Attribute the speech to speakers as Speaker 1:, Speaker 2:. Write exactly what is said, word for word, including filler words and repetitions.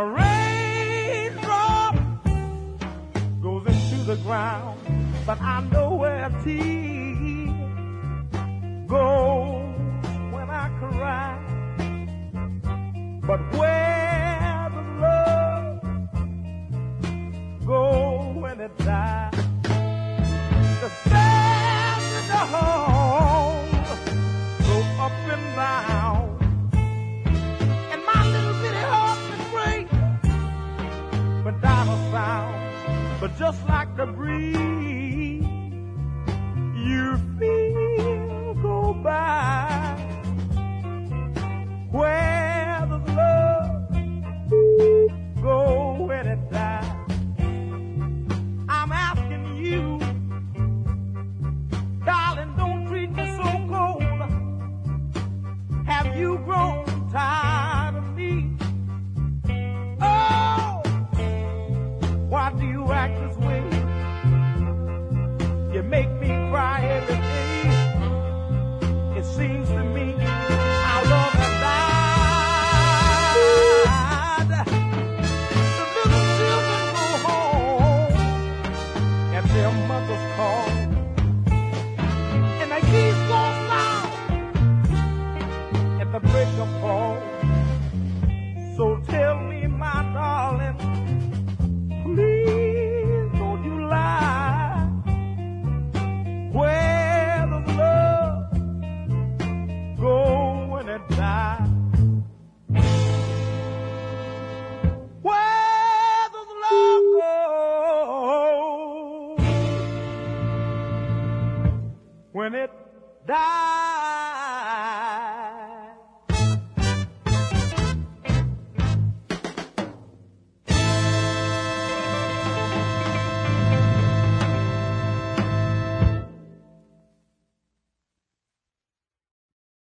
Speaker 1: a raindrop goes into the ground, but I know where tears go when I cry. But where does love go when it dies? The sands in the hall go up and down, and my little bitty heart can break without a sound. But just like the breeze you feel go by, where does love go when it dies? I'm asking you, darling, don't treat me so cold. Have you grown tired of me? Oh, why do you act this way? You make me cry every day. It seems to me our love has died. The little children go home and their mothers call, and the geese go south at the break of dawn. So tell me, my darling, please don't you lie. Where does love go when it dies? Where does love go when it dies?